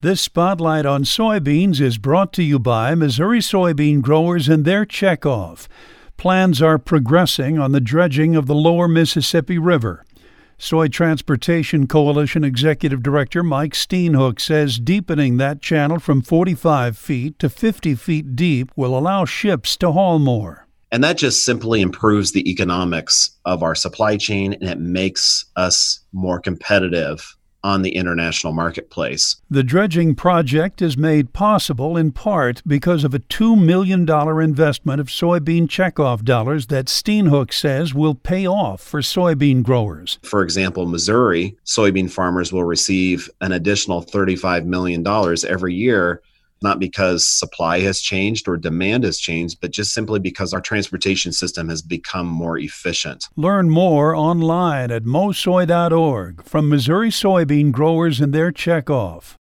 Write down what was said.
This spotlight on soybeans is brought to you by Missouri soybean growers and their checkoff. Plans are progressing on the dredging of the lower Mississippi River. Soy Transportation Coalition Executive Director Mike Steenhoek says deepening that channel from 45 feet to 50 feet deep will allow ships to haul more. And that just simply improves the economics of our supply chain, and it makes us more competitive on the international marketplace. The dredging project is made possible in part because of a $2 million investment of soybean checkoff dollars that Steenhoek says will pay off for soybean growers. For example, Missouri soybean farmers will receive an additional $35 million every year, not because supply has changed or demand has changed, but just simply because our transportation system has become more efficient. Learn more online at mosoy.org from Missouri soybean growers and their checkoff.